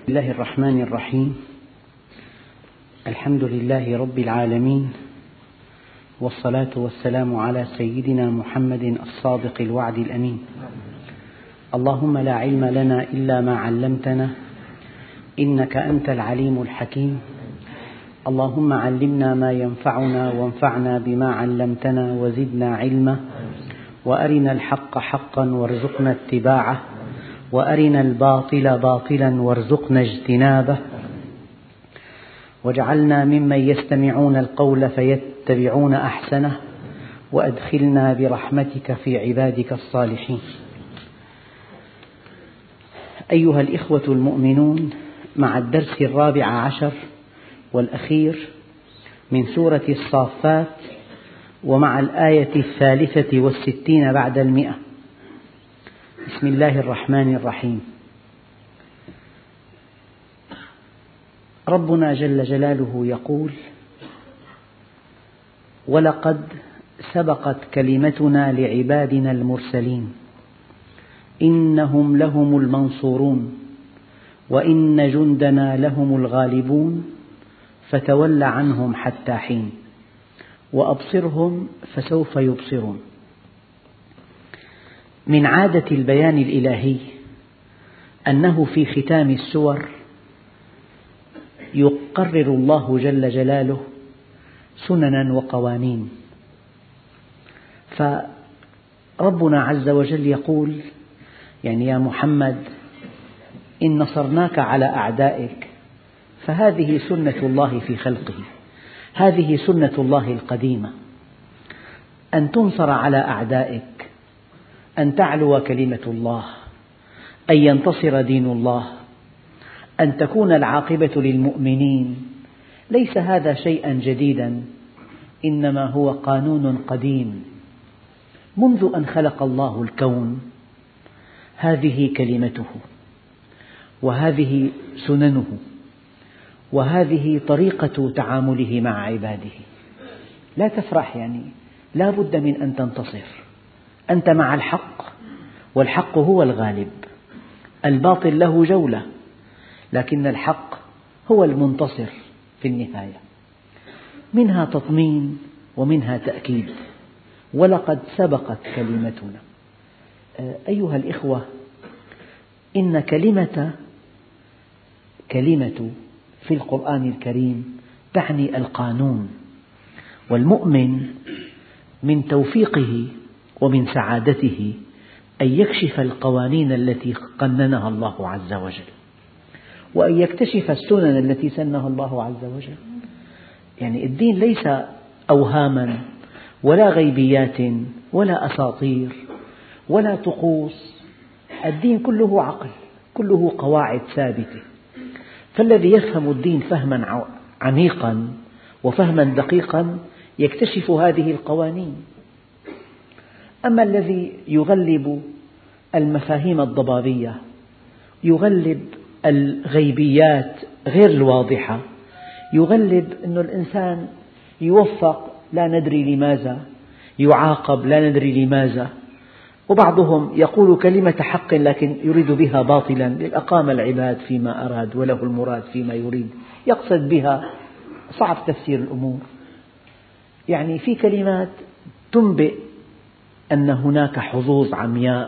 بسم الله الرحمن الرحيم. الحمد لله رب العالمين، والصلاة والسلام على سيدنا محمد الصادق الوعد الأمين. اللهم لا علم لنا إلا ما علمتنا، إنك أنت العليم الحكيم. اللهم علمنا ما ينفعنا وانفعنا بما علمتنا وزدنا علما، وأرنا الحق حقا وارزقنا اتباعه، وأرنا الباطل باطلا وارزقنا اجتنابه، واجعلنا ممن يستمعون القول فيتبعون أحسنه، وأدخلنا برحمتك في عبادك الصالحين. أيها الإخوة المؤمنون، مع الدرس 14 والأخير من سورة الصافات، ومع الآية 63 بعد 100. بسم الله الرحمن الرحيم. ربنا جل جلاله يقول: ولقد سبقت كلمتنا لعبادنا المرسلين إنهم لهم المنصورون وإن جندنا لهم الغالبون فتول عنهم حتى حين وأبصرهم فسوف يبصرون. من عادة البيان الإلهي أنه في ختام السور يقرر الله جل جلاله سننا وقوانين، فربنا عز وجل يقول: يعني يا محمد، إن نصرناك على أعدائك، فهذه سنة الله في خلقه، هذه سنة الله القديمة، أن تنصر على أعدائك، أن تعلو كلمة الله، أن ينتصر دين الله، أن تكون العاقبة للمؤمنين. ليس هذا شيئا جديدا، إنما هو قانون قديم منذ أن خلق الله الكون. هذه كلمته، وهذه سننه، وهذه طريقة تعامله مع عباده. لا تفرح، يعني لا بد من أن تنتصر. أنت مع الحق، والحق هو الغالب. الباطل له جولة، لكن الحق هو المنتصر في النهاية. منها تطمين ومنها تأكيد. ولقد سبقت كلمتنا. أيها الإخوة، إن كلمة في القرآن الكريم تعني القانون، والمؤمن من توفيقه ومن سعادته أن يكشف القوانين التي قننها الله عز وجل، وأن يكتشف السنن التي سنها الله عز وجل. يعني الدين ليس أوهاما ولا غيبيات ولا أساطير ولا طقوس. الدين كله عقل، كله قواعد ثابتة. فالذي يفهم الدين فهما عميقا وفهما دقيقا يكتشف هذه القوانين. أما الذي يغلب المفاهيم الضبابية، يغلب الغيبيات غير الواضحة، يغلب أن الإنسان يوفق لا ندري لماذا، يعاقب لا ندري لماذا، وبعضهم يقول كلمة حق لكن يريد بها باطلا، لأقام العباد فيما أراد وله المراد فيما يريد، يقصد بها. صعب تفسير الأمور. يعني في كلمات تنبئ أن هناك حظوظ عمياء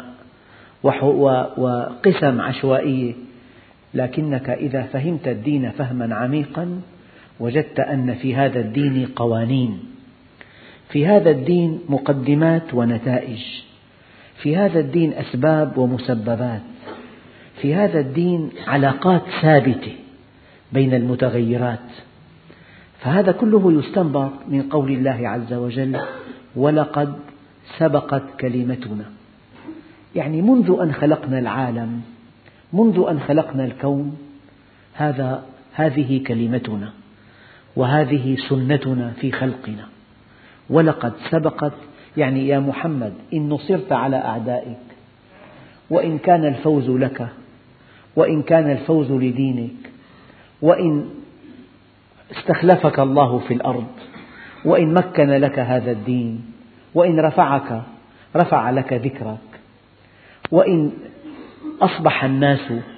وقسم عشوائية، لكنك إذا فهمت الدين فهما عميقا وجدت أن في هذا الدين قوانين، في هذا الدين مقدمات ونتائج، في هذا الدين أسباب ومسببات، في هذا الدين علاقات ثابتة بين المتغيرات. فهذا كله يستنبط من قول الله عز وجل: ولقد سبقت كلمتنا. يعني منذ أن خلقنا العالم، منذ أن خلقنا الكون، هذه كلمتنا، وهذه سنتنا في خلقنا. ولقد سبقت، يعني يا محمد، إن نصرت على أعدائك، وإن كان الفوز لك، وإن كان الفوز لدينك، وإن استخلفك الله في الأرض، وإن مكن لك هذا الدين، وإن رفعك رفع لك ذكرك، وإن أصبح الناس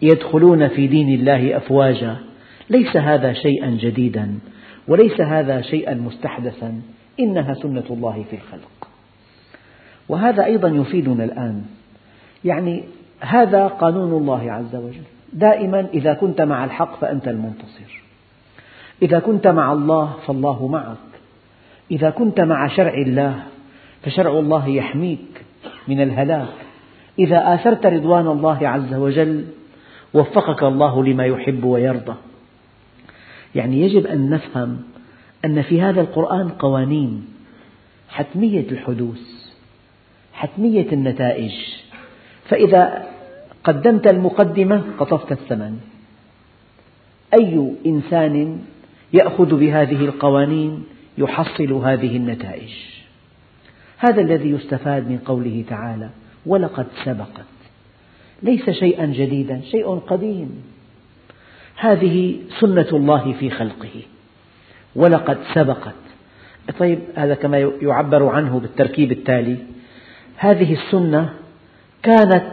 يدخلون في دين الله أفواجا. ليس هذا شيئا جديدا وليس هذا شيئا مستحدثا، إنها سنة الله في الخلق. وهذا أيضا يفيدنا الآن، يعني هذا قانون الله عز وجل، دائما إذا كنت مع الحق فأنت المنتصر، إذا كنت مع الله فالله معك، إذا كنت مع شرع الله فشرع الله يحميك من الهلاك، إذا آثرت رضوان الله عز وجل وفقك الله لما يحب ويرضى. يعني يجب أن نفهم أن في هذا القرآن قوانين، حتمية الحدوث، حتمية النتائج، فإذا قدمت المقدمة قطفت الثمن. أي إنسان يأخذ بهذه القوانين يحصل هذه النتائج. هذا الذي يستفاد من قوله تعالى ولقد سبقت، ليس شيئا جديدا، شيء قديم. هذه سنة الله في خلقه، ولقد سبقت. طيب هذا كما يعبر عنه بالتركيب التالي: هذه السنة كانت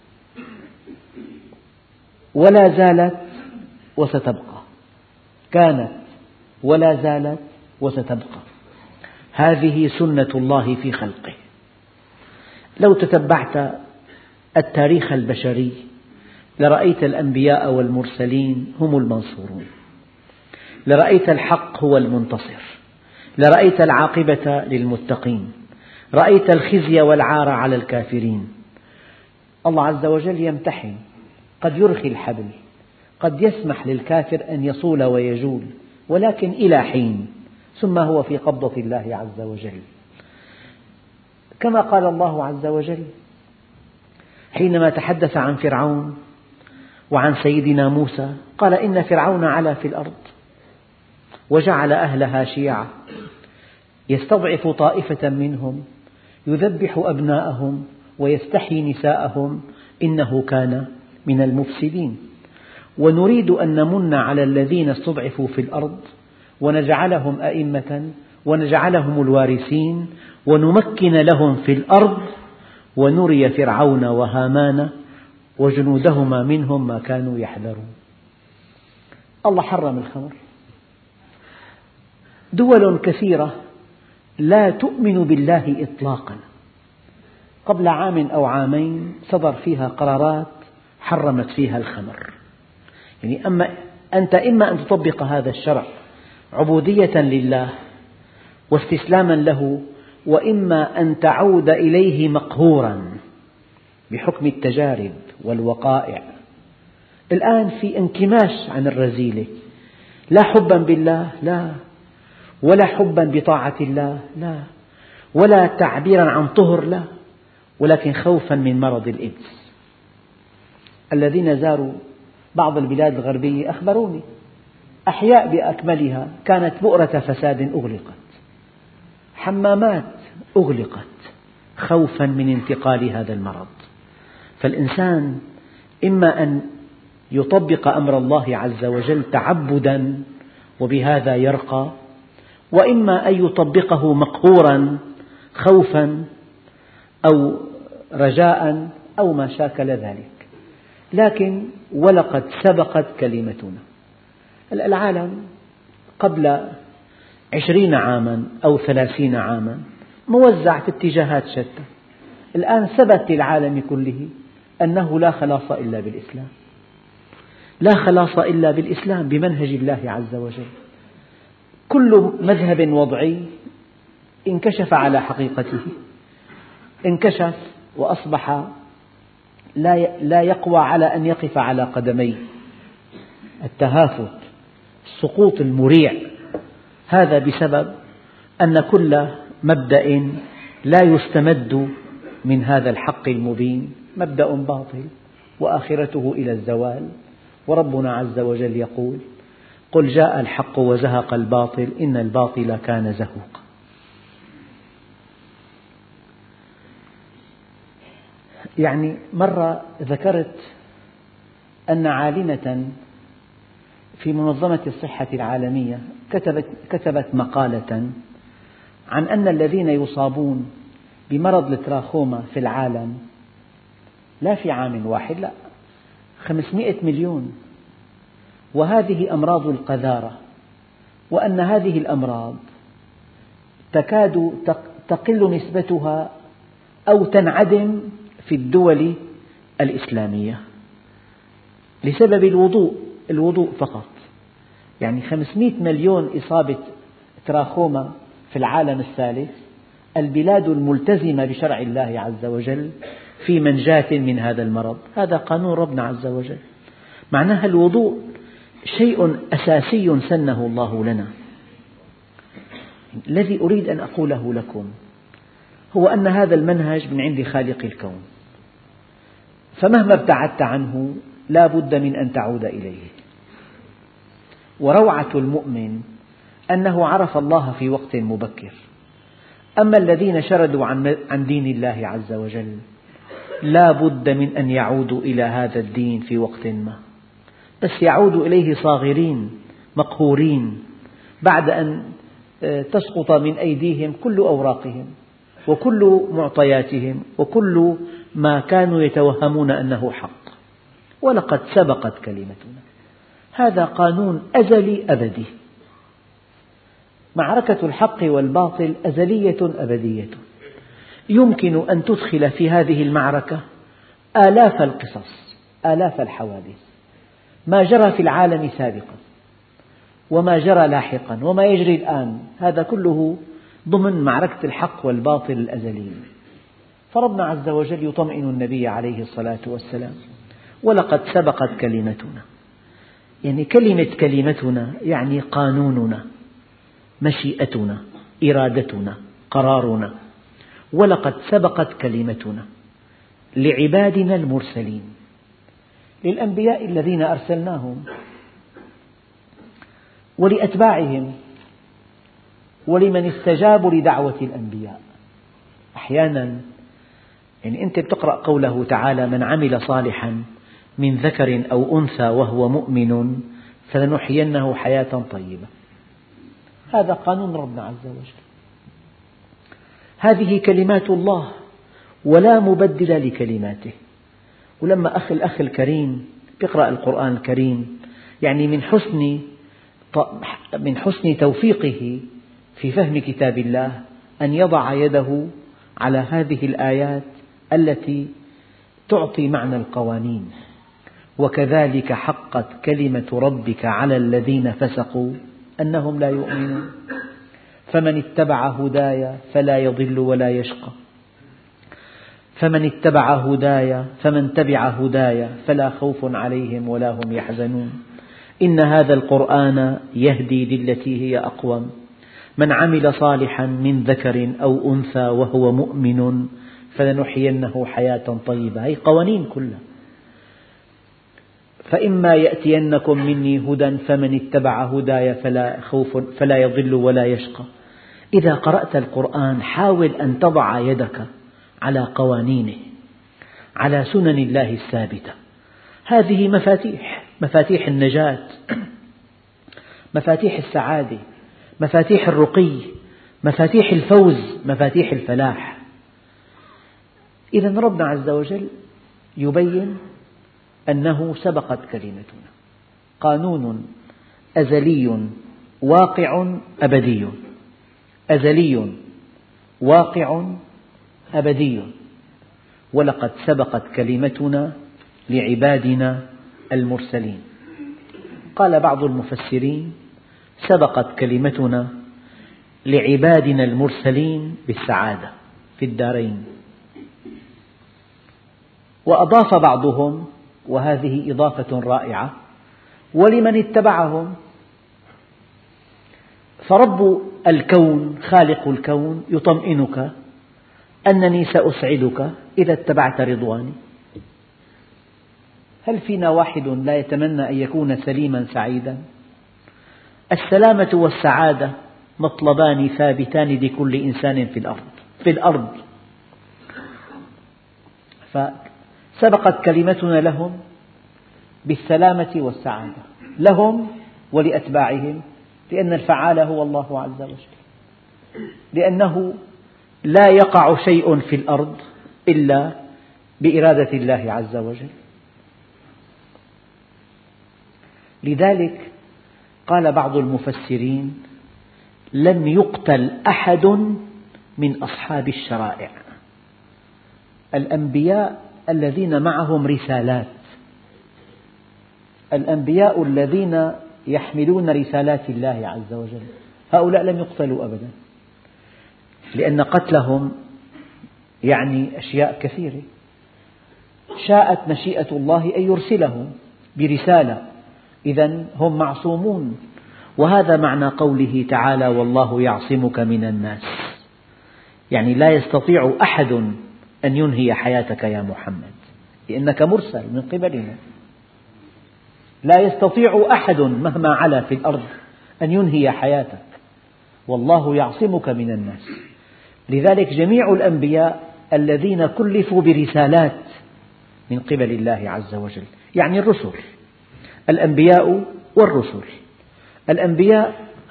ولا زالت وستبقى، كانت ولا زالت وستبقى. هذه سنة الله في خلقه. لو تتبعت التاريخ البشري لرأيت الأنبياء والمرسلين هم المنصورون، لرأيت الحق هو المنتصر، لرأيت العاقبة للمتقين، رأيت الخزي والعار على الكافرين. الله عز وجل يمتحن، قد يرخي الحبل، قد يسمح للكافر أن يصول ويجول، ولكن إلى حين، ثم هو في قبضة الله عز وجل. كما قال الله عز وجل حينما تحدث عن فرعون وعن سيدنا موسى، قال إن فرعون علا في الأرض وجعل أهلها شيعا يستضعف طائفة منهم يذبح أبناءهم ويستحيي نساءهم إنه كان من المفسدين. ونريد أن نمن على الذين استضعفوا في الأرض ونجعلهم أئمة ونجعلهم الوارثين ونمكن لهم في الأرض ونري فرعون وهامان وجنودهما منهم ما كانوا يحذرون. الله حرم الخمر. دول كثيرة لا تؤمن بالله إطلاقا، قبل عام أو عامين صدر فيها قرارات حرمت فيها الخمر. يعني أنت إما أن تطبق هذا الشرع عبودية لله واستسلاما له، وإما أن تعود إليه مقهورا بحكم التجارب والوقائع. الآن في انكماش عن الرذيلة، لا حبا بالله لا، ولا حبا بطاعة الله لا، ولا تعبيرا عن طهر لا، ولكن خوفا من مرض الإيدز. الذين زاروا بعض البلاد الغربية أخبروني أحياء بأكملها كانت بؤرة فساد أغلقت، حمامات أغلقت خوفا من انتقال هذا المرض. فالإنسان إما أن يطبق أمر الله عز وجل تعبدا وبهذا يرقى، وإما أن يطبقه مقهورا خوفا أو رجاء أو ما شاكل ذلك. لكن ولقد سبقت كلمتنا. العالم قبل 20 عاما أو 30 عاما موزع في اتجاهات شتى. الآن ثبت للعالم كله أنه لا خلاص إلا بالإسلام، لا خلاص إلا بالإسلام بمنهج الله عز وجل. كل مذهب وضعي انكشف على حقيقته، انكشف وأصبح لا يقوى على أن يقف على قدميه. التهافت، السقوط المريع، هذا بسبب أن كل مبدأ لا يستمد من هذا الحق المبين مبدأ باطل وآخرته إلى الزوال. وربنا عز وجل يقول قل جاء الحق وزهق الباطل إن الباطل كان زهوقا. يعني مرة ذكرت أن عالمة في منظمة الصحة العالمية كتبت مقالة عن أن الذين يصابون بمرض التراخوما في العالم لا في عام واحد، لا، 500 مليون. وهذه أمراض القذارة، وأن هذه الأمراض تكاد تقل نسبتها أو تنعدم في الدول الإسلامية لسبب الوضوء فقط. يعني 500 مليون إصابة تراخوما في العالم الثالث، البلاد الملتزمة بشرع الله عز وجل في منجاة من هذا المرض. هذا قانون ربنا عز وجل. معناها الوضوء شيء أساسي سنه الله لنا. الذي أريد أن أقوله لكم هو أن هذا المنهج من عند خالق الكون، فمهما ابتعدت عنه لا بد من أن تعود إليه. وروعة المؤمن أنه عرف الله في وقت مبكر. أما الذين شردوا عن دين الله عز وجل لا بد من أن يعودوا إلى هذا الدين في وقت ما، بس يعودوا إليه صاغرين مقهورين بعد أن تسقط من أيديهم كل أوراقهم وكل معطياتهم وكل ما كانوا يتوهمون أنه حق. ولقد سبقت كلمتنا. هذا قانون أزلي أبدي. معركة الحق والباطل أزلية أبدية. يمكن أن تدخل في هذه المعركة آلاف القصص، آلاف الحوادث، ما جرى في العالم سابقا وما جرى لاحقا وما يجري الآن، هذا كله ضمن معركة الحق والباطل الأزلية. فربنا عز وجل يطمئن النبي عليه الصلاة والسلام: ولقد سبقت كلمتنا. يعني كلمتنا يعني قانوننا، مشيئتنا، إرادتنا، قرارنا. ولقد سبقت كلمتنا لعبادنا المرسلين، للأنبياء الذين أرسلناهم ولأتباعهم ولمن استجابوا لدعوة الأنبياء. أحيانا يعني أنت بتقرأ قوله تعالى: من عمل صالحا من ذكر أو أنثى وهو مؤمن فلنحيينه حياة طيبة. هذا قانون ربنا عز وجل. هذه كلمات الله ولا مبدل لكلماته. ولما الأخ الكريم يقرأ القرآن الكريم، يعني من حسن توفيقه في فهم كتاب الله أن يضع يده على هذه الآيات التي تعطي معنى القوانين. وكذلك حقت كلمة ربك على الذين فسقوا أنهم لا يؤمنون. فمن اتبع هداي فلا يضل ولا يشقى. فمن تبع هداي فلا خوف عليهم ولا هم يحزنون. إن هذا القرآن يهدي للتي هي أقوم. من عمل صالحا من ذكر أو أنثى وهو مؤمن فلنحيينه حياة طيبة. هذه قوانين كلها. فإما يأتينكم مني هدى فمن اتبع هداي فلا يضل ولا يشقى. إذا قرأت القرآن حاول أن تضع يدك على قوانينه، على سنن الله الثابتة. هذه مفاتيح النجاة، مفاتيح السعادة، مفاتيح الرقي، مفاتيح الفوز، مفاتيح الفلاح. إذا ربنا عز وجل يبين أنه سبقت كلمتنا. قانون أزلي واقع أبدي، أزلي واقع أبدي. ولقد سبقت كلمتنا لعبادنا المرسلين. قال بعض المفسرين: سبقت كلمتنا لعبادنا المرسلين بالسعادة في الدارين. وأضاف بعضهم، وهذه إضافة رائعة: ولمن اتبعهم. فرب الكون خالق الكون يطمئنك أنني سأسعدك إذا اتبعت رضواني. هل فينا واحد لا يتمنى أن يكون سليما سعيدا؟ السلامة والسعادة مطلبان ثابتان لكل إنسان في الأرض. فسبقت كلمتنا لهم بالسلامة والسعادة، لهم ولأتباعهم، لأن الفعال هو الله عز وجل، لأنه لا يقع شيء في الأرض إلا بإرادة الله عز وجل. لذلك قال بعض المفسرين: لم يقتل أحد من أصحاب الشرائع، الأنبياء الذين معهم رسالات، الأنبياء الذين يحملون رسالات الله عز وجل، هؤلاء لم يقتلوا أبدا، لأن قتلهم يعني أشياء كثيرة. شاءت مشيئة الله أن يرسلهم برسالة، إذن هم معصومون، وهذا معنى قوله تعالى: والله يعصمك من الناس، يعني لا يستطيع أحد أن ينهي حياتك يا محمد، لأنك مرسل من قبلنا، لا يستطيع أحد مهما علا في الأرض أن ينهي حياتك، والله يعصمك من الناس. لذلك جميع الأنبياء الذين كلفوا برسالات من قبل الله عز وجل، يعني الرسل، الأنبياء والرسل. الأنبياء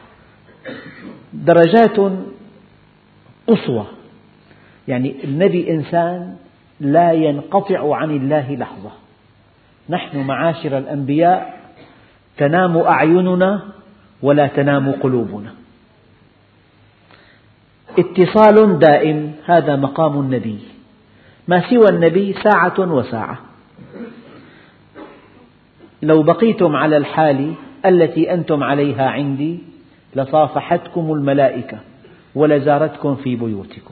درجات قصوى، يعني النبي إنسان لا ينقطع عن الله لحظة. نحن معاشر الأنبياء تنام أعيننا ولا تنام قلوبنا، اتصال دائم، هذا مقام النبي، ما سوى النبي ساعة وساعة. لو بقيتم على الحال التي أنتم عليها عندي لصافحتكم الملائكة ولزارتكم في بيوتكم.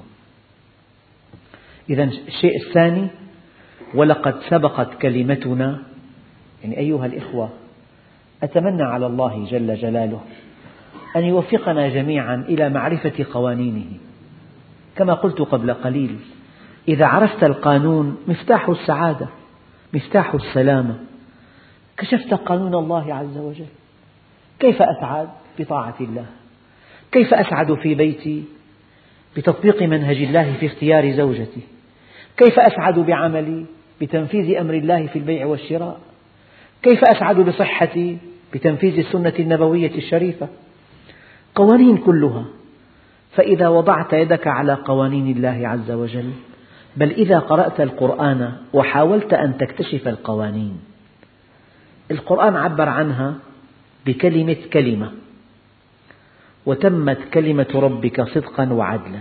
إذن الشيء الثاني: ولقد سبقت كلمتنا، يعني أيها الإخوة، أتمنى على الله جل جلاله أن يوفقنا جميعا إلى معرفة قوانينه. كما قلت قبل قليل، إذا عرفت القانون مفتاح السعادة، مفتاح السلامة. كشفت قانون الله عز وجل، كيف أسعد؟ بطاعة الله. كيف أسعد في بيتي؟ بتطبيق منهج الله في اختيار زوجتي. كيف أسعد بعملي؟ بتنفيذ أمر الله في البيع والشراء. كيف أسعد بصحتي؟ بتنفيذ السنة النبوية الشريفة. قوانين كلها. فإذا وضعت يدك على قوانين الله عز وجل، بل إذا قرأت القرآن وحاولت أن تكتشف القوانين، القرآن عبر عنها بكلمة كلمة: وتمت كلمة ربك صدقا وعدلا،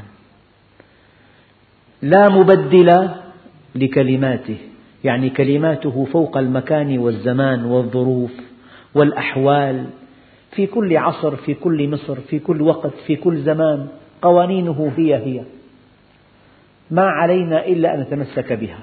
لا مبدل لكلماته، يعني كلماته فوق المكان والزمان والظروف والأحوال، في كل عصر، في كل مصر، في كل وقت، في كل زمان، قوانينه هي، ما علينا إلا أن نتمسك بها.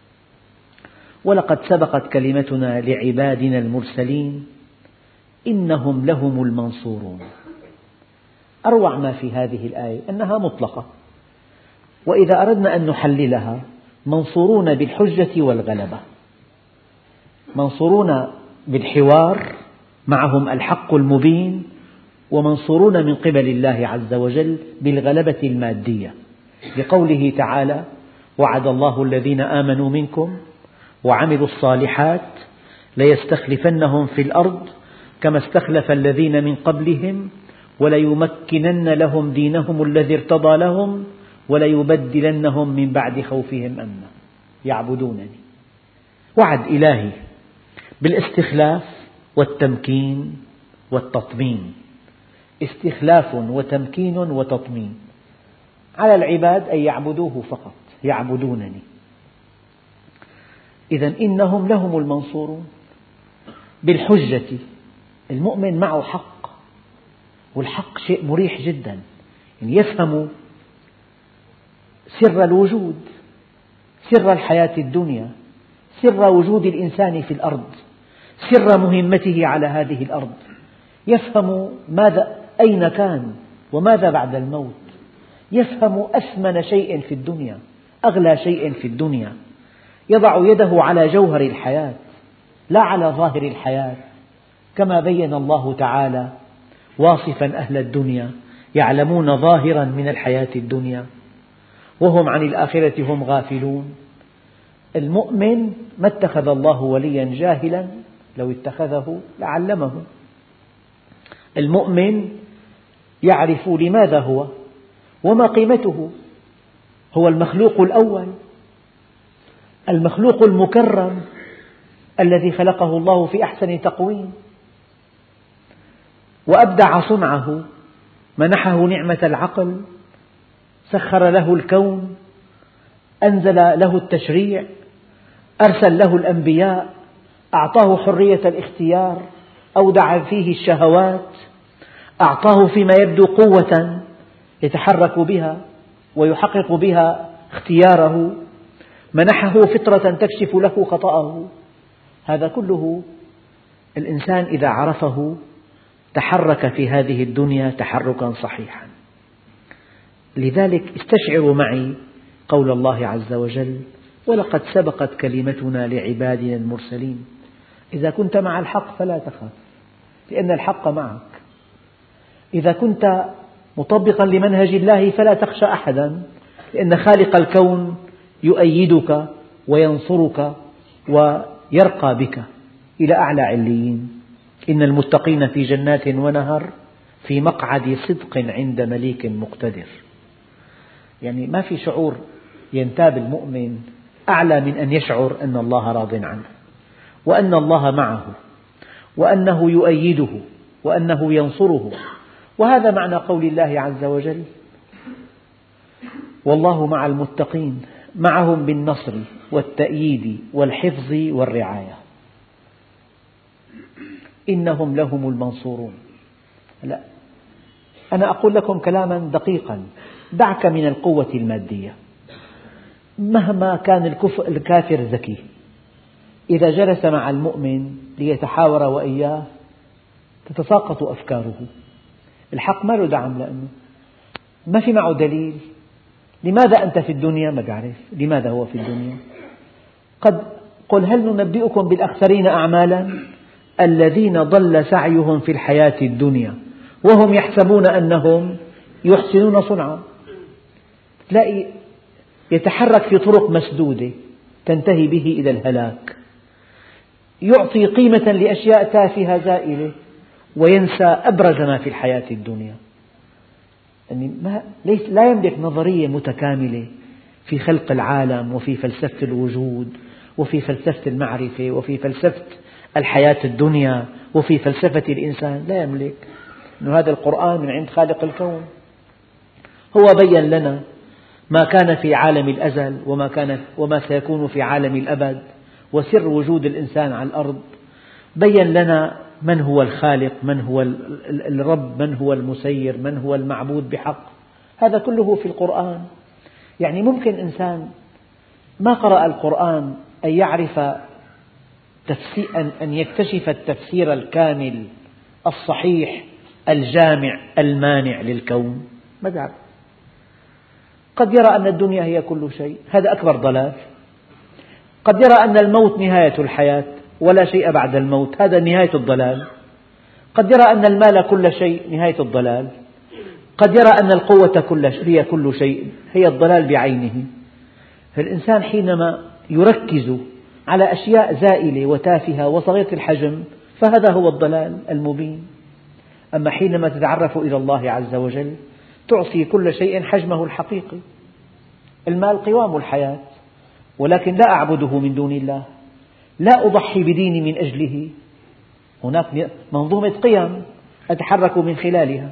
ولقد سبقت كلمتنا لعبادنا المرسلين إنهم لهم المنصورون. أروع ما في هذه الآية أنها مطلقة، وإذا أردنا أن نحللها: منصورون بالحجة والغلبة، منصورون بالحوار، معهم الحق المبين، ومنصورون من قبل الله عز وجل بالغلبة المادية، لقوله تعالى: وعد الله الذين آمنوا منكم وعملوا الصالحات ليستخلفنهم في الأرض كما استخلف الذين من قبلهم وليمكنن لهم دينهم الذي ارتضى لهم وليبدلنهم من بعد خوفهم أمنا يعبدونني. وعد إلهي بالاستخلاف والتمكين والتطمين، استخلاف وتمكين وتطمين على العباد أن يعبدوه فقط، يعبدونني. إذن إنهم لهم المنصورون بالحجة. المؤمن معه حق، والحق شيء مريح جدا، يعني يفهم سر الوجود، سر الحياة الدنيا، سر وجود الإنسان في الأرض، سر مهمته على هذه الأرض، يفهم أين كان وماذا بعد الموت، يفهم أثمن شيء في الدنيا، أغلى شيء في الدنيا، يضع يده على جوهر الحياة لا على ظاهر الحياة، كما بين الله تعالى واصفا أهل الدنيا: يعلمون ظاهرا من الحياة الدنيا وهم عن الآخرة هم غافلون. المؤمن ما اتخذ الله وليا جاهلا، لو اتخذه لعلمه. المؤمن يعرف لماذا هو وما قيمته، هو المخلوق الأول، المخلوق المكرم الذي خلقه الله في أحسن تقويم، وأبدع صنعه، منحه نعمة العقل، سخر له الكون، أنزل له التشريع، أرسل له الأنبياء، أعطاه حرية الاختيار، أودع فيه الشهوات، أعطاه فيما يبدو قوة يتحرك بها ويحقق بها اختياره، منحه فطرة تكشف له خطأه. هذا كله الإنسان إذا عرفه تحرك في هذه الدنيا تحركا صحيحا. لذلك استشعروا معي قول الله عز وجل: ولقد سبقت كلمتنا لعبادنا المرسلين. إذا كنت مع الحق فلا تخف، لأن الحق معك. إذا كنت مطبقا لمنهج الله فلا تخشى أحدا، لأن خالق الكون يؤيدك وينصرك ويرقى بك إلى أعلى عليين. إن المتقين في جنات ونهر في مقعد صدق عند مليك مقتدر. يعني ما في شعور ينتاب المؤمن أعلى من أن يشعر أن الله راض عنه، وأن الله معه، وأنه يؤيده، وأنه ينصره. وهذا معنى قول الله عز وجل: والله مع المتقين، معهم بالنصر والتأييد والحفظ والرعاية، إنهم لهم المنصورون. لا، أنا أقول لكم كلاما دقيقا: دعك من القوة المادية. مهما كان الكافر ذكي، إذا جلس مع المؤمن ليتحاور وإياه تتساقط أفكاره. الحق ما له دعم، لأنه ما في معه دليل. لماذا أنت في الدنيا؟ ما بعرف لماذا هو في الدنيا. قل هل ننبئكم بالأخسرين أعمالا الذين ضل سعيهم في الحياة الدنيا وهم يحسبون أنهم يحسنون صنعا. تلاقي يتحرك في طرق مسدودة تنتهي به إلى الهلاك، يعطي قيمة لأشياء تافهة زائلة وينسى أبرز ما في الحياة الدنيا. يعني لا يملك نظرية متكاملة في خلق العالم وفي فلسفة الوجود وفي فلسفة المعرفة وفي فلسفة الحياة الدنيا وفي فلسفة الإنسان. لا يملك. إنه هذا القرآن من عند خالق الكون، هو بيّن لنا ما كان في عالم الأزل وما سيكون في عالم الأبد وسر وجود الإنسان على الأرض. بيّن لنا من هو الخالق، من هو الرب، من هو المسير، من هو المعبود بحق. هذا كله في القرآن. يعني ممكن إنسان ما قرأ القرآن أن يعرف أن يكتشف التفسير الكامل الصحيح الجامع المانع للكون. ما يعرف. قد يرى أن الدنيا هي كل شيء، هذا أكبر ضلال. قد يرى أن الموت نهاية الحياة ولا شيء بعد الموت، هذا نهاية الضلال. قد يرى أن المال كل شيء، نهاية الضلال. قد يرى أن القوة هي كل شيء، هي الضلال بعينه. فالإنسان حينما يركز على أشياء زائلة وتافهة وصغيرة الحجم فهذا هو الضلال المبين. أما حينما تتعرف إلى الله عز وجل تعطي كل شيء حجمه الحقيقي. المال قوام الحياة، ولكن لا أعبده من دون الله، لا أضحي بديني من أجله. هناك منظومة قيم أتحرك من خلالها.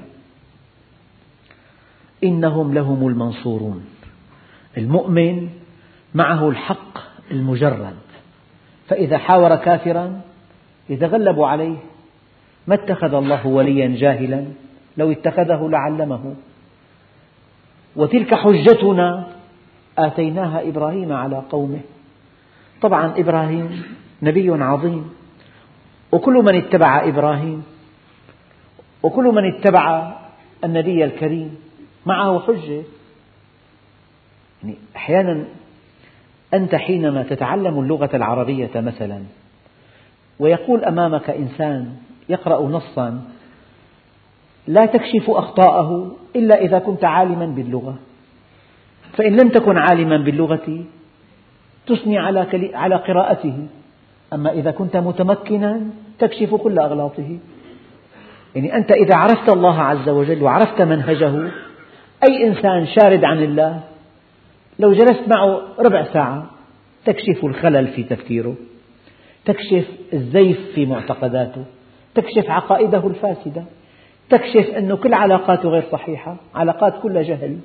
إنهم لهم المنصورون. المؤمن معه الحق المجرد، فإذا حاور كافرا يتغلب عليه. ما اتخذ الله وليا جاهلا، لو اتخذه لعلمه. وتلك حجتنا آتيناها إبراهيم على قومه. طبعا إبراهيم نبي عظيم، وكل من اتبع إبراهيم وكل من اتبع النبي الكريم معه حجة. يعني أحيانا أنت حينما تتعلم اللغة العربية مثلا ويقول أمامك إنسان يقرأ نصا لا تكشف أخطاءه إلا إذا كنت عالما باللغة، فإن لم تكن عالما باللغة تثني على قراءته، أما إذا كنت متمكنا تكشف كل أغلاطه. يعني أنت إذا عرفت الله عز وجل وعرفت منهجه، أي إنسان شارد عن الله لو جلست معه ربع ساعة تكشف الخلل في تفكيره، تكشف الزيف في معتقداته، تكشف عقائده الفاسدة. تكشف أن كل علاقاته غير صحيحة، علاقات كلها جهل.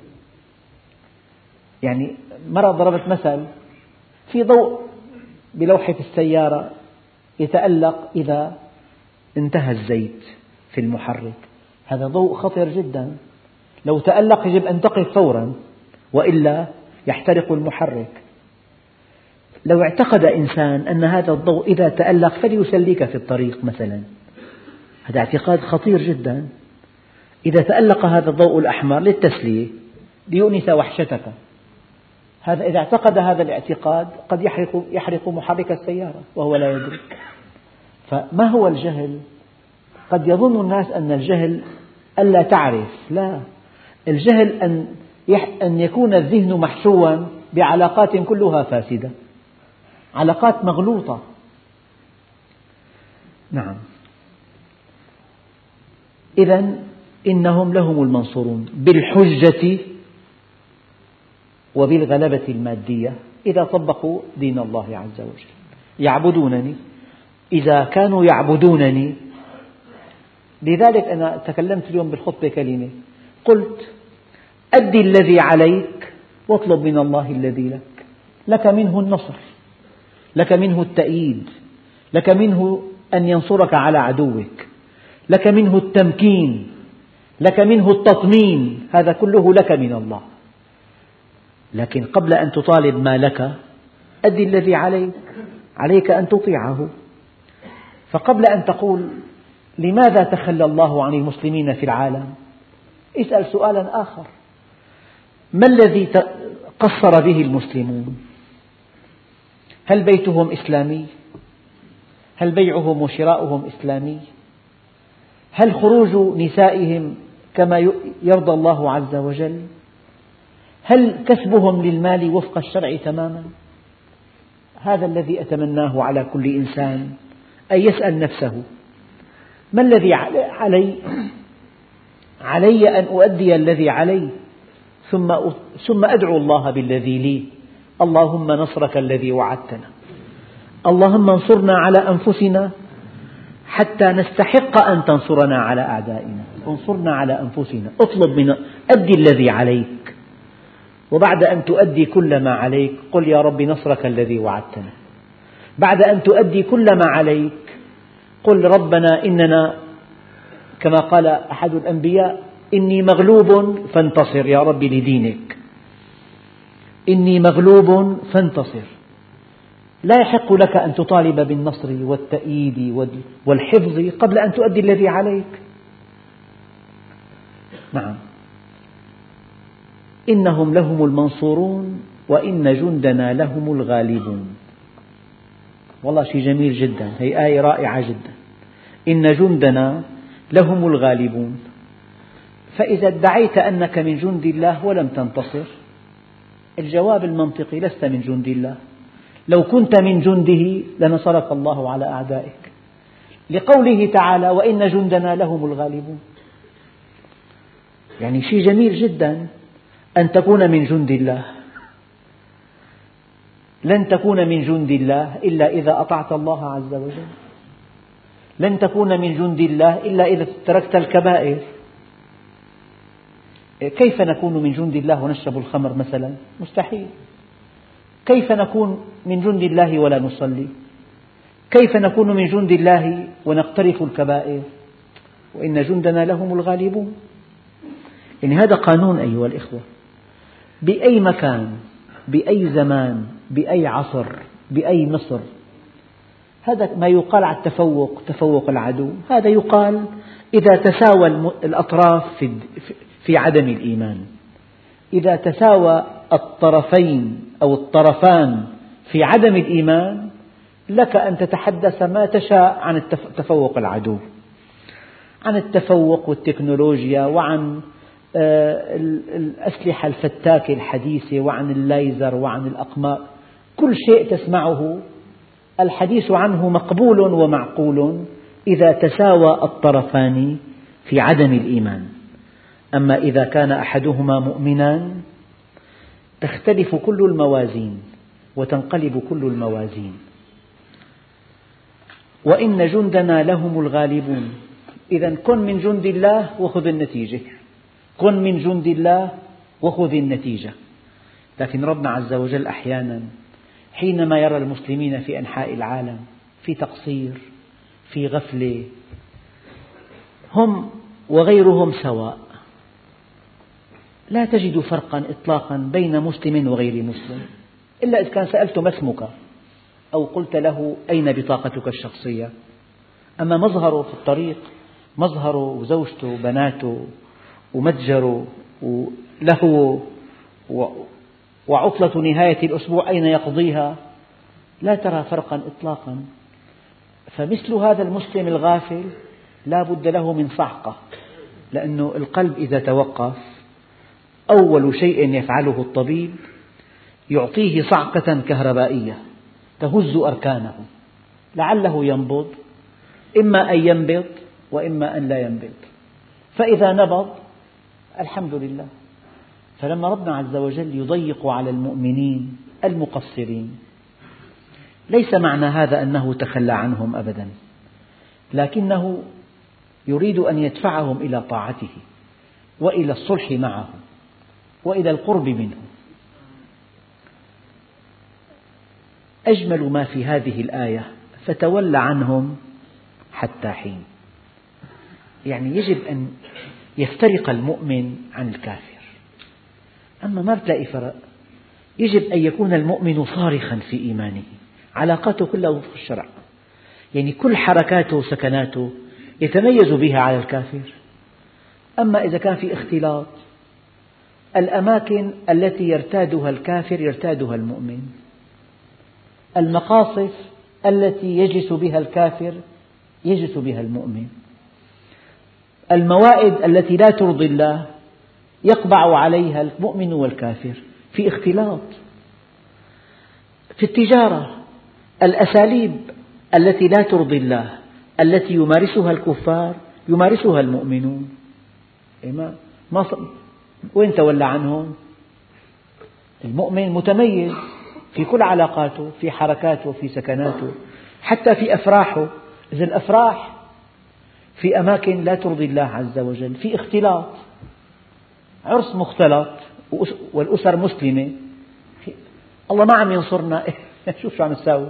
يعني مرة ضربت مثل، في ضوء بلوحة السيارة يتألق إذا انتهى الزيت في المحرك، هذا ضوء خطر جدا، لو تألق يجب أن تقف فورا وإلا يحترق المحرك. لو اعتقد إنسان أن هذا الضوء إذا تألق فليسليك في الطريق مثلا، هذا اعتقاد خطير جدا. إذا تألق هذا الضوء الأحمر للتسلية ليؤنس وحشتك، هذا إذا اعتقد هذا الاعتقاد قد يحرق محرك السيارة وهو لا يدرك. فما هو الجهل؟ قد يظن الناس أن الجهل ألا تعرف، لا، الجهل أن يكون الذهن محشوا بعلاقات كلها فاسدة، علاقات مغلوطة. نعم، إذن إنهم لهم المنصورون بالحجة وبالغلبة المادية إذا طبقوا دين الله عز وجل. يعبدونني، إذا كانوا يعبدونني. لذلك أنا تكلمت اليوم بالخطبة كلمة، قلت: أدِ الذي عليك واطلب من الله الذي لك، لك منه النصر، لك منه التأييد، لك منه أن ينصرك على عدوك، لك منه التمكين، لك منه التطمين، هذا كله لك من الله. لكن قبل أن تطالب ما لك أدِ الذي عليك، عليك أن تطيعه. فقبل أن تقول لماذا تخلى الله عن المسلمين في العالم، اسأل سؤالا آخر: ما الذي قصر به المسلمون؟ هل بيتهم إسلامي؟ هل بيعهم وشراؤهم إسلامي؟ هل خروج نسائهم كما يرضى الله عز وجل؟ هل كسبهم للمال وفق الشرع تماما؟ هذا الذي أتمناه على كل إنسان، أن يسأل نفسه: ما الذي علي؟ علي أن أؤدي الذي علي، ثم أدعو الله بالذي لي. اللهم نصرك الذي وعدتنا، اللهم انصرنا على أنفسنا حتى نستحق أن تنصرنا على أعدائنا، انصرنا على أنفسنا، أدي الذي عليك، وبعد أن تؤدي كل ما عليك قل يا رب نصرك الذي وعدتنا. بعد أن تؤدي كل ما عليك قل ربنا إننا، كما قال أحد الأنبياء: إني مغلوب فانتصر يا رب لدينك، إني مغلوب فانتصر. لا يحق لك أن تطالب بالنصر والتأييد والحفظ قبل أن تؤدي الذي عليك. نعم، إنهم لهم المنصورون وإن جندنا لهم الغالبون. والله شيء جميل جدا، هي آية رائعة جدا. إن جندنا لهم الغالبون. فإذا ادعيت أنك من جند الله ولم تنتصر، الجواب المنطقي: لست من جند الله. لو كنت من جنده لنصرك الله على أعدائك، لقوله تعالى: وإن جندنا لهم الغالبون. يعني شيء جميل جدا أن تكون من جند الله. لن تكون من جند الله إلا إذا أطعت الله عز وجل، لن تكون من جند الله إلا إذا تركت الكبائر. كيف نكون من جند الله ونشرب الخمر مثلا؟ مستحيل. كيف نكون من جند الله ولا نصلي؟ كيف نكون من جند الله ونقترف الكبائر؟ وإن جندنا لهم الغالبون. يعني هذا قانون أيها الإخوة، بأي مكان، بأي زمان، بأي عصر، بأي مصر. هذا ما يقال على التفوق، تفوق العدو، هذا يقال إذا تساوى الأطراف في عدم الإيمان. إذا تساوى الطرفين أو الطرفان في عدم الإيمان لك أن تتحدث ما تشاء عن تفوق العدو، عن التفوق والتكنولوجيا، وعن الأسلحة الفتاكة الحديثة، وعن الليزر، وعن الأقمار. كل شيء تسمعه الحديث عنه مقبول ومعقول إذا تساوى الطرفان في عدم الإيمان. أما إذا كان أحدهما مؤمنا تختلف كل الموازين وتنقلب كل الموازين. وإن جندنا لهم الغالبون. إذا كن من جند الله وخذ النتيجة، كن من جند الله وخذ النتيجة. لكن ربنا عز وجل أحيانا حينما يرى المسلمين في أنحاء العالم في تقصير، في غفلة، هم وغيرهم سواء، لا تجد فرقا إطلاقا بين مسلم وغير مسلم، إلا إذا كان سألت ما اسمك أو قلت له أين بطاقتك الشخصية. أما مظهره في الطريق، مظهره وزوجته وبناته ومتجره ولهو وعطلة نهاية الأسبوع أين يقضيها، لا ترى فرقا إطلاقا. فمثل هذا المسلم الغافل لا بد له من صعقة، لأن القلب إذا توقف أول شيء يفعله الطبيب يعطيه صعقة كهربائية تهز أركانه لعله ينبض، إما أن ينبض وإما أن لا ينبض، فإذا نبض الحمد لله. فلما ربنا عز وجل يضيق على المؤمنين المقصرين ليس معنى هذا أنه تخلى عنهم أبدا، لكنه يريد أن يدفعهم إلى طاعته وإلى الصلح معه وإلى القرب منه. أجمل ما في هذه الآية فتول عنهم حتى حين، يعني يجب أن يفترق المؤمن عن الكافر. أما ما بتلاقي فرق، يجب أن يكون المؤمن صارخا في إيمانه، علاقاته كلها وفق الشرع، يعني كل حركاته وسكناته يتميز بها على الكافر. أما إذا كان في اختلاط، الأماكن التي يرتادها الكافر يرتادها المؤمن، المقاصف التي يجلس بها الكافر يجلس بها المؤمن، الموائد التي لا ترضي الله يقبع عليها المؤمن والكافر، في اختلاط. في التجارة الأساليب التي لا ترضي الله التي يمارسها الكفار يمارسها المؤمنون. وين تولى عنهم؟ المؤمن متميز في كل علاقاته، في حركاته، في سكناته، حتى في أفراحه. إذا الأفراح في أماكن لا ترضي الله عز وجل، في اختلاط، عرس مختلط والأسر مسلمة، الله ما عم ينصرنا شوف شو عم نساوي.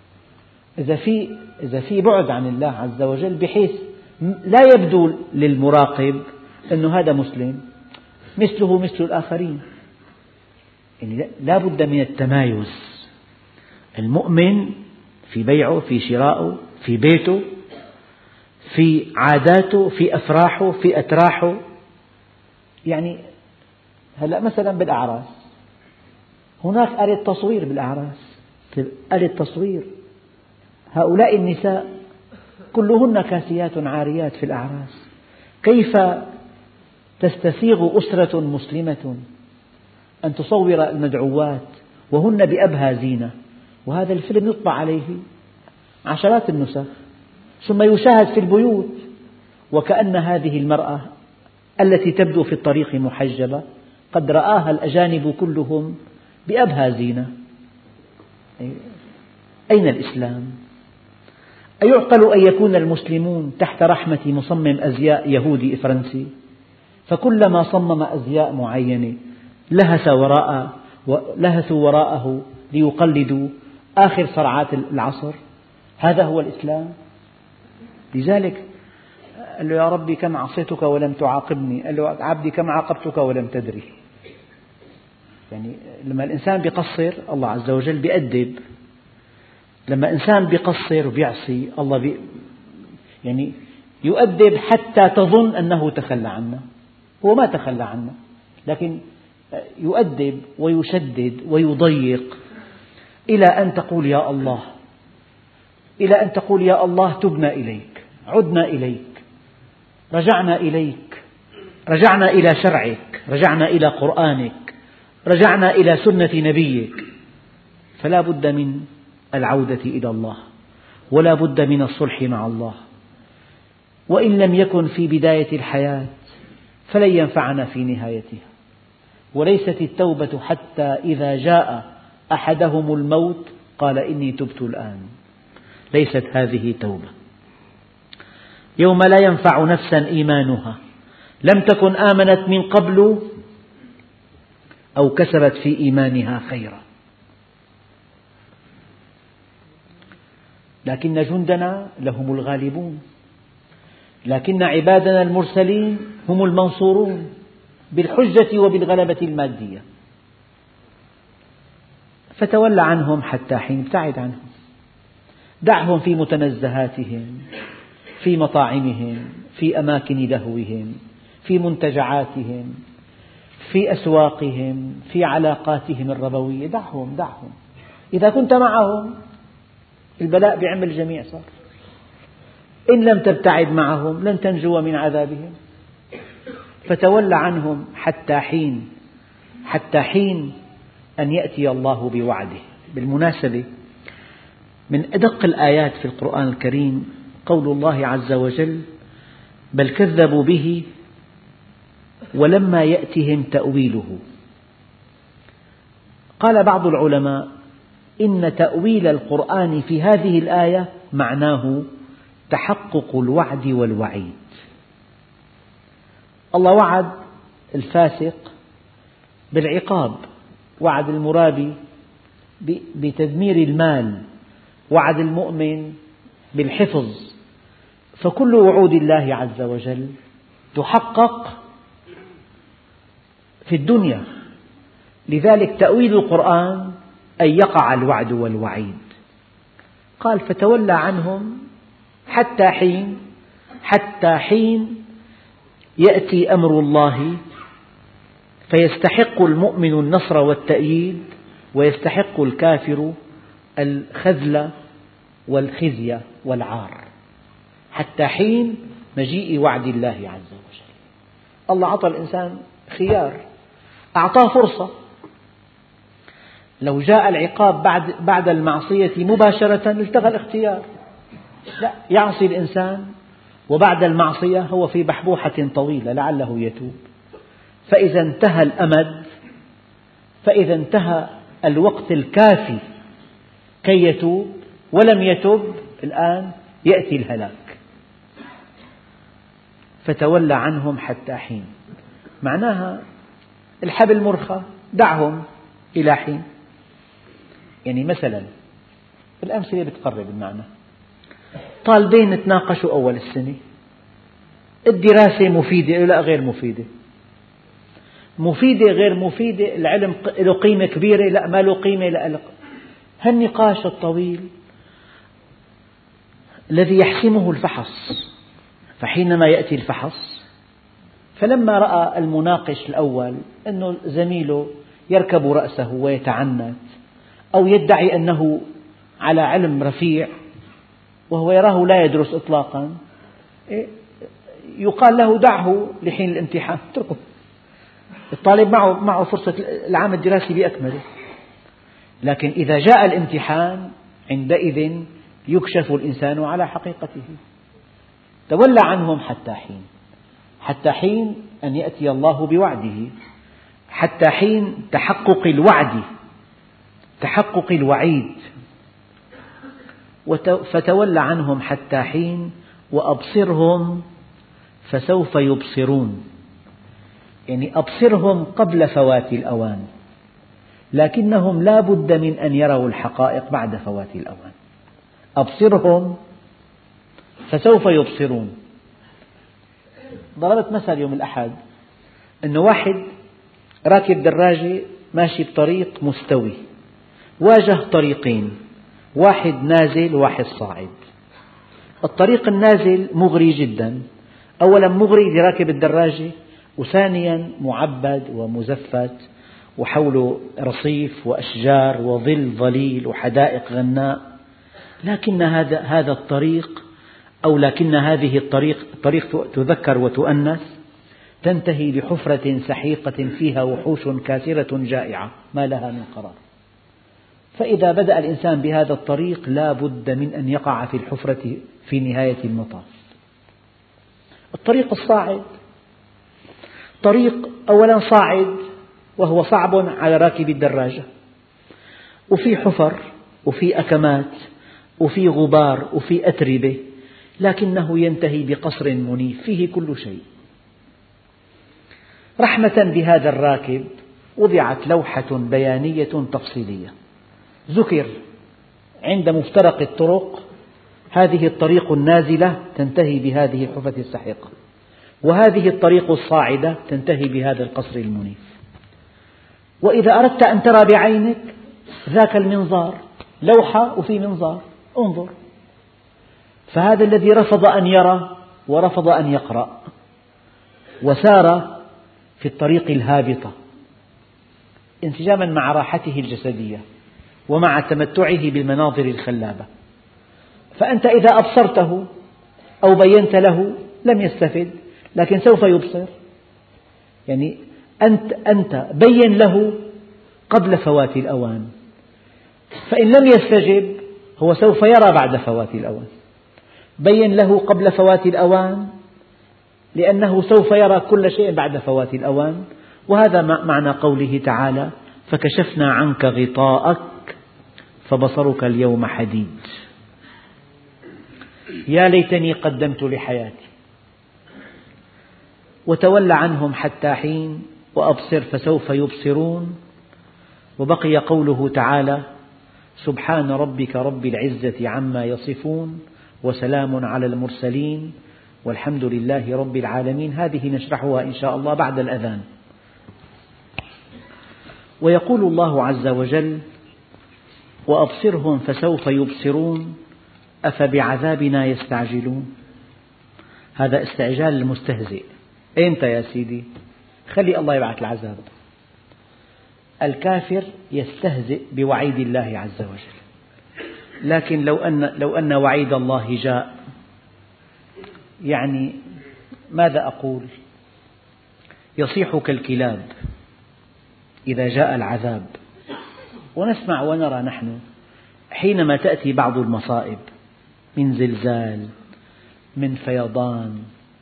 إذا في بعد عن الله عز وجل بحيث لا يبدو للمراقب أنه هذا مسلم مثله مثل الآخرين، يعني لا بد من التمايز. المؤمن في بيعه، في شرائه، في بيته، في عاداته، في أفراحه، في أتراحه. يعني هلأ مثلا بالأعراس هناك آلة تصوير بالأعراس، آلة تصوير، هؤلاء النساء كلهن كاسيات عاريات في الأعراس، كيف تستسيغ أسرة مسلمة أن تصور المدعوات وهن بأبهى زينة، وهذا الفيلم يطبع عليه عشرات النسخ ثم يشاهد في البيوت، وكأن هذه المرأة التي تبدو في الطريق محجبة قد رآها الأجانب كلهم بأبهى زينة. أين الإسلام؟ أيعقل أن يكون المسلمون تحت رحمة مصمم أزياء يهودي فرنسي، فكلما صمم أزياء معينة لهثوا وراءه ليقلدوا آخر صرعات العصر؟ هذا هو الإسلام؟ لذلك قال له يا ربي كم عصيتك ولم تعاقبني، قال له عبدي كم عاقبتك ولم تدري. يعني لما الإنسان بيقصر الله عز وجل بيأدب، لما إنسان بيقصر وبيعصي الله يعني يؤدب حتى تظن أنه تخلى عنا، هو ما تخلى عنا، لكن يؤدب ويشدد ويضيق إلى أن تقول يا الله، إلى أن تقول يا الله تبنا إليك، عدنا إليك، رجعنا إليك، رجعنا إلى شرعك، رجعنا إلى قرآنك، رجعنا إلى سنة نبيك. فلا بد من العودة إلى الله، ولا بد من الصلح مع الله، وإن لم يكن في بداية الحياة فلن ينفعنا في نهايتها. وليست التوبة حتى إذا جاء أحدهم الموت قال إني تبت الآن، ليست هذه توبة. يوم لا ينفع نفسا إيمانها لم تكن آمنت من قبل أو كسبت في إيمانها خيرا. لكن جندنا لهم الغالبون، لكن عبادنا المرسلين هم المنصورون بالحجة وبالغلبة المادية. فتول عنهم حتى حين، ابتعد عنهم، دعهم في متنزهاتهم، في مطاعمهم، في أماكن لهوهم، في منتجعاتهم، في أسواقهم، في علاقاتهم الربوية. دعهم. إذا كنت معهم البلاء بعم الجميع صار. إن لم تبتعد معهم لن تنجو من عذابهم. فتول عنهم حتى حين، حتى حين أن يأتي الله بوعده. بالمناسبة من أدق الآيات في القرآن الكريم قول الله عز وجل: بل كذبوا به ولما يأتهم تأويله. قال بعض العلماء إن تأويل القرآن في هذه الآية معناه تحقق الوعد والوعيد. الله وعد الفاسق بالعقاب، وعد المرابي بتدمير المال، وعد المؤمن بالحفظ. فكل وعود الله عز وجل تحقق في الدنيا. لذلك تأويل القرآن أن يقع الوعد والوعيد. قال: فتولى عنهم حتى حين، حتى حين يأتي أمر الله فيستحق المؤمن النصر والتأييد ويستحق الكافر الخذل والخزي والعار. حتى حين مجيء وعد الله عز وجل. الله أعطى الإنسان خيار، أعطاه فرصة. لو جاء العقاب بعد المعصية مباشرة التغى الاختيار. لا، يعصي الإنسان وبعد المعصية هو في بحبوحة طويلة لعله يتوب. فإذا انتهى الأمد، فإذا انتهى الوقت الكافي كي يتوب ولم يتب، الآن يأتي الهلاك. فتولى عنهم حتى حين، معناها الحبل مرخى، دعهم إلى حين. يعني مثلا الأمثلة بتقرب المعنى. طالبين تناقشوا أول السنة، الدراسة مفيدة لا غير مفيدة، مفيدة غير مفيدة، العلم له قيمة كبيرة لا ما له قيمة، لا. هالنقاش الطويل الذي يحسمه الفحص. فحينما يأتي الفحص، فلما رأى المناقش الأول أن زميله يركب رأسه ويتعنت أو يدعي أنه على علم رفيع وهو يراه لا يدرس إطلاقا، يقال له: دعه لحين الامتحان، اتركه. الطالب معه فرصة العام الدراسي بأكمله. لكن إذا جاء الامتحان عندئذ يكشف الإنسان على حقيقته. تولى عنهم حتى حين، حتى حين أن يأتي الله بوعده، حتى حين تحقق الوعد، تحقق الوعيد. فتولى عنهم حتى حين وأبصرهم فسوف يبصرون. يعني أبصرهم قبل فوات الأوان، لكنهم لا بد من أن يروا الحقائق بعد فوات الأوان. أبصرهم فسوف يبصرون. ضربت مثل يوم الأحد أنه واحد راكب دراجة ماشي بطريق مستوي، واجه طريقين، واحد نازل وواحد صاعد. الطريق النازل مغري جدا، أولا مغري لراكب الدراجة، وثانيا معبد ومزفت وحوله رصيف وأشجار وظل ظليل وحدائق غناء. لكن هذا الطريق أو لكن هذه الطريق تذكر وتؤنث، تنتهي بحفرة سحيقة فيها وحوش كاسرة جائعة ما لها من قرار. فإذا بدأ الإنسان بهذا الطريق لا بد من أن يقع في الحفرة في نهاية المطاف. الطريق الصاعد طريق أولا صاعد وهو صعب على راكب الدراجة، وفي حفر وفي أكمات وفي غبار وفي أتربة، لكنه ينتهي بقصر منيف فيه كل شيء. رحمة بهذا الراكب وضعت لوحة بيانية تفصيلية، ذكر عند مفترق الطرق هذه الطريق النازلة تنتهي بهذه الحفة السحيقة، وهذه الطريق الصاعدة تنتهي بهذا القصر المنيف. وإذا أردت أن ترى بعينك ذاك المنظار، لوحة وفي منظار، انظر. فهذا الذي رفض أن يرى ورفض أن يقرأ وسار في الطريق الهابطة انسجاما مع راحته الجسدية ومع تمتعه بالمناظر الخلابة، فأنت إذا أبصرته أو بينت له لم يستفد، لكن سوف يبصر. يعني أنت بين له قبل فوات الأوان، فإن لم يستجب هو سوف يرى بعد فوات الأوان. بين له قبل فوات الأوان لأنه سوف يرى كل شيء بعد فوات الأوان. وهذا معنى قوله تعالى: فكشفنا عنك غطاءك فبصرك اليوم حديد. يا ليتني قدمت لحياتي. وتول عنهم حتى حين وأبصر فسوف يبصرون. وبقي قوله تعالى: سبحان ربك رب العزة عما يصفون وسلام على المرسلين والحمد لله رب العالمين. هذه نشرحها إن شاء الله بعد الأذان. ويقول الله عز وجل: وأبصرهم فسوف يبصرون أفبعذابنا يستعجلون. هذا استعجال المستهزئ. إمتى يا سيدي؟ خلي الله يبعث العذاب. الكافر يستهزئ بوعيد الله عز وجل، لكن لو أن وعيد الله جاء، يعني ماذا أقول؟ يصيح كالكلاب إذا جاء العذاب. ونسمع ونرى نحن حينما تأتي بعض المصائب من زلزال، من فيضان،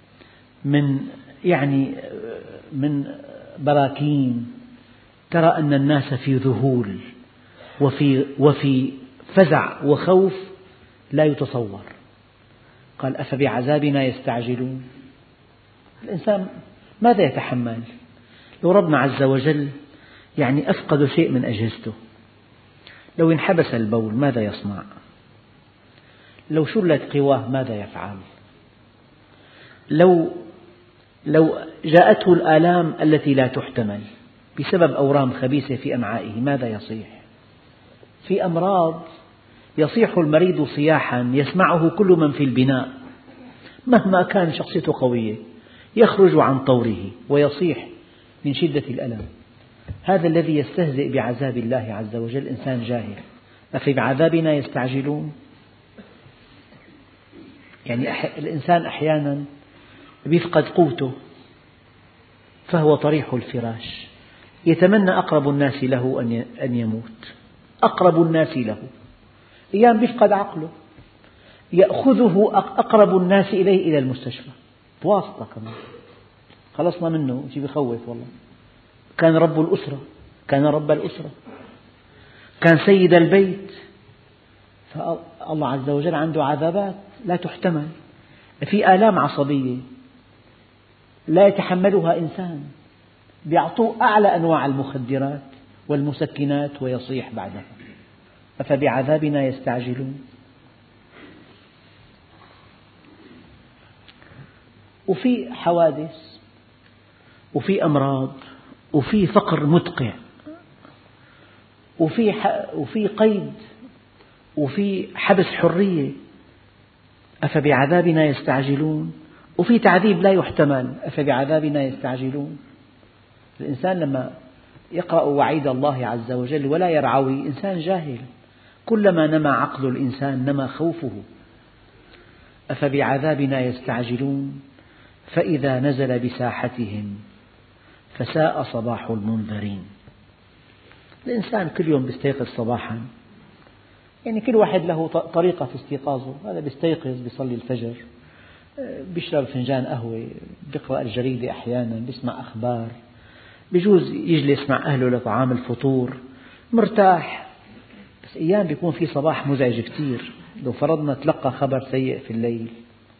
من براكين، ترى أن الناس في ذهول وفي فزع وخوف لا يتصور. قال: أفبعذابنا يستعجلون. الإنسان ماذا يتحمل؟ لو ربنا عز وجل أفقد شيء من أجهزته، لو انحبس البول ماذا يصنع؟ لو شلت قواه ماذا يفعل؟ لو جاءته الآلام التي لا تحتمل بسبب أورام خبيثة في أمعائه ماذا يصيح؟ في أمراض يصيح المريض صياحا يسمعه كل من في البناء، مهما كان شخصيته قوية يخرج عن طوره ويصيح من شدة الألم. هذا الذي يستهزئ بعذاب الله عز وجل إنسان جاهل. أفبعذابنا يستعجلون. الإنسان أحيانا يفقد قوته فهو طريح الفراش، يتمنى أقرب الناس له أن يموت، أقرب الناس له. أيام يفقد عقله يأخذه أقرب الناس إليه إلى المستشفى بواسطة كمان. خلصنا منه، شيء بخوف والله. كان رب الأسرة، كان رب الأسرة، كان سيد البيت. فالله عز وجل عنده عذابات لا تحتمل، في آلام عصبية لا يتحملها إنسان، يعطوه أعلى أنواع المخدرات والمسكنات ويصيح بعدها. أفبعذابنا يستعجلون. وفي حوادث وفي أمراض وفي فقر مدقع وفي قيد وفي حبس حرية. أفبعذابنا يستعجلون. وفي تعذيب لا يحتمل. أفبعذابنا يستعجلون. الإنسان لما يقرأ وعيد الله عز وجل ولا يرعوي إنسان جاهل. كلما نمى عقل الإنسان نمى خوفه. أفبعذابنا يستعجلون فإذا نزل بساحتهم فساء صباح المنذرين. الإنسان كل يوم يستيقظ صباحا، كل واحد له طريقة في استيقاظه. هذا يستيقظ بيصلي الفجر، بيشرب فنجان قهوة، بيقرأ الجريدة، أحيانا بيسمع أخبار، بيجوز يجلس مع أهله لطعام الفطور، مرتاح. بس أيام بيكون في صباح مزعج كثير. لو فرضنا تلقى خبر سيء في الليل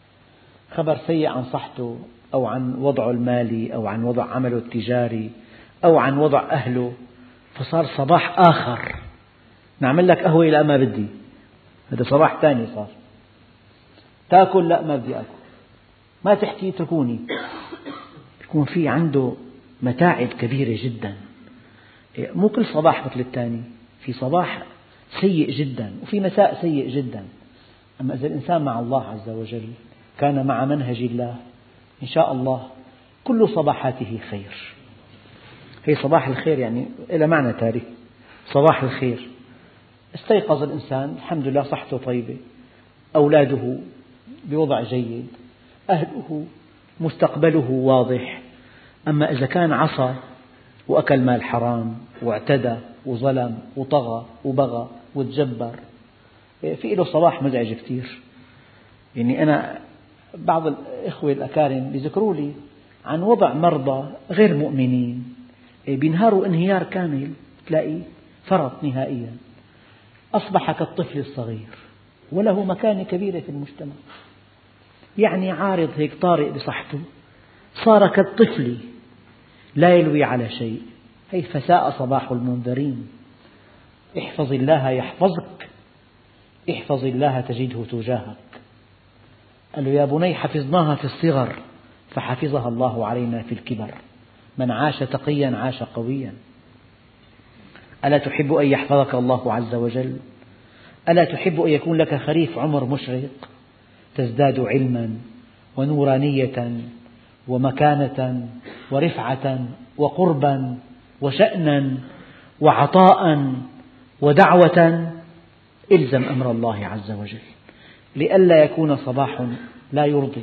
خبر سيء عن صحته أو عن وضعه المالي أو عن وضع عمله التجاري أو عن وضع أهله، فصار صباح آخر. نعمل لك قهوة؟ لا ما بدي، هذا صباح ثاني صار. تأكل؟ لا ما بدي أكل. ما تحكي؟ اتركوني. يكون في عنده متاعب كبيرة جدا. مو كل صباح مثل الثاني، في صباح سيء جدا وفي مساء سيء جدا. أما إذا الإنسان مع الله عز وجل كان مع منهج الله، إن شاء الله كل صباحاته خير. هي صباح الخير يعني إلى معنى تاريخي. صباح الخير، استيقظ الإنسان الحمد لله صحته طيبة، أولاده بوضع جيد، أهله مستقبله واضح. أما إذا كان عصى وأكل مال حرام واعتدى وظلم وطغى وبغى وتجبر، في له صباح مزعج كثير. يعني أنا بعض الإخوة الأكارم يذكروا لي عن وضع مرضى غير مؤمنين بينهاروا انهيار كامل، تلاقي فرط نهائيا، أصبح كالطفل الصغير وله مكانة كبيرة في المجتمع. يعني عارض هيك طارئ بصحته صار كالطفل لا يلوي على شيء. هي فساء صباح المنذرين. احفظ الله يحفظك، احفظ الله تجده تجاهك. قال له يا بني حفظناها في الصغر فحفظها الله علينا في الكبر. من عاش تقيا عاش قويا. ألا تحب أن يحفظك الله عز وجل؟ ألا تحب أن يكون لك خريف عمر مشرق تزداد علما ونورانية ومكانة ورفعة وقربا وشأنا وعطاء ودعوة؟ إلزم أمر الله عز وجل لئلا يكون صباح لا يرضي.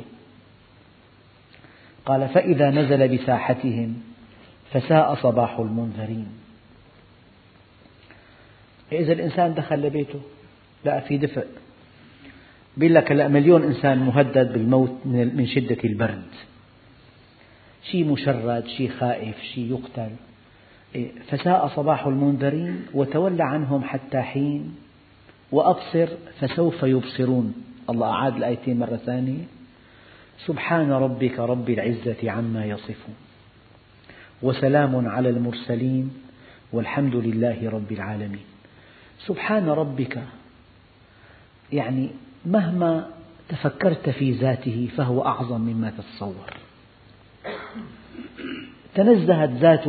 قال فإذا نزل بساحتهم فساء صباح المنذرين. إذا الإنسان دخل لبيته لقى في دفء، بيقول لك هلأ مليون إنسان مهدد بالموت من شدة البرد، شيء مشرد، شيء خائف، شيء يقتل. فساء صباح المنذرين وتولى عنهم حتى حين وأبصر فسوف يبصرون. الله أعاد الآيتين مرة ثانية. سبحان ربك رب العزة عما يصفون وسلام على المرسلين والحمد لله رب العالمين. سبحان ربك يعني مهما تفكرت في ذاته فهو أعظم مما تتصور. تنزهت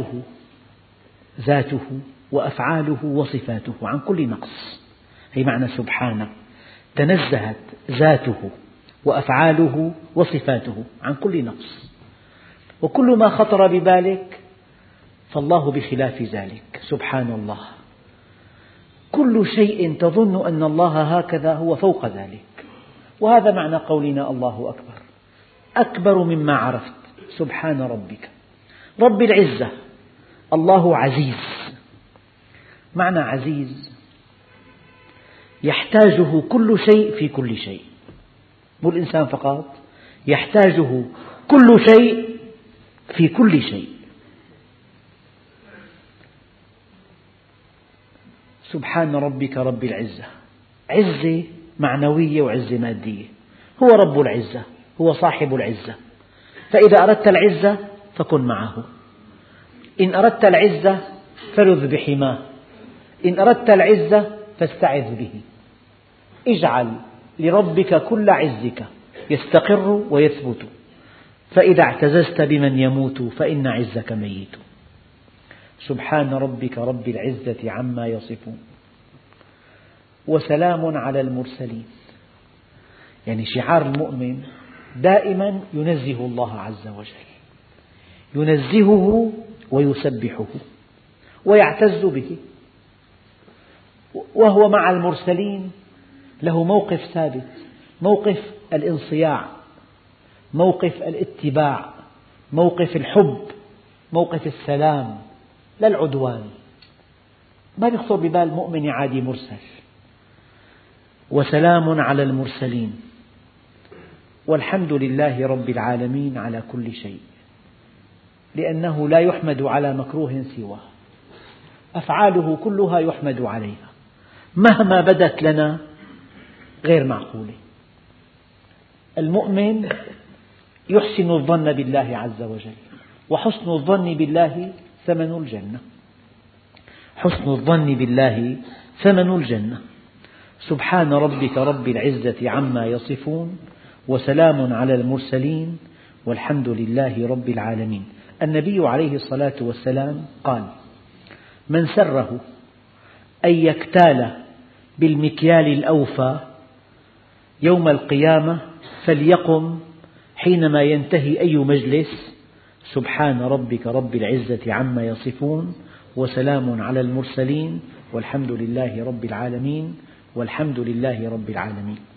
ذاته وأفعاله وصفاته عن كل نقص. هي معنى سبحانه، تنزهت ذاته وأفعاله وصفاته عن كل نقص، وكل ما خطر ببالك فالله بخلاف ذلك. سبحان الله، كل شيء تظن أن الله هكذا هو فوق ذلك. وهذا معنى قولنا الله أكبر، أكبر مما عرفت. سبحان ربك رب العزة. الله عزيز. معنى عزيز يحتاجه كل شيء في كل شيء، مو الإنسان فقط، يحتاجه كل شيء في كل شيء. سبحان ربك رب العزة، عزة معنوية وعزة مادية. هو رب العزة، هو صاحب العزة. فإذا أردت العزة فكن معه، إن أردت العزة فلذ بحماه، إن أردت العزة فاستعذ به. اجعل لربك كل عزك يستقر ويثبت، فإذا اعتززت بمن يموت فإن عزك ميت. سبحان ربك رب العزة عما يصفون وسلام على المرسلين. يعني شعار المؤمن دائما ينزه الله عز وجل، ينزهه ويسبحه ويعتز به، وهو مع المرسلين له موقف ثابت، موقف الانصياع، موقف الاتباع، موقف الحب، موقف السلام لا العدوان. ما يخطر ببال مؤمن يعادي مرسل. وسلام على المرسلين والحمد لله رب العالمين على كل شيء، لأنه لا يحمد على مكروه سواه، أفعاله كلها يحمد عليها مهما بدت لنا غير معقولة. المؤمن يحسن الظن بالله عز وجل، وحسن الظن بالله ثمن الجنة. حسن الظن بالله ثمن الجنة. سبحان ربك رب العزة عما يصفون، وسلام على المرسلين، والحمد لله رب العالمين. النبي عليه الصلاة والسلام قال: من سره أن يكتال بالمكيال الأوفى يوم القيامة فليقم حينما ينتهي أي مجلس: سبحان ربك رب العزة عما يصفون، وسلام على المرسلين، والحمد لله رب العالمين، والحمد لله رب العالمين.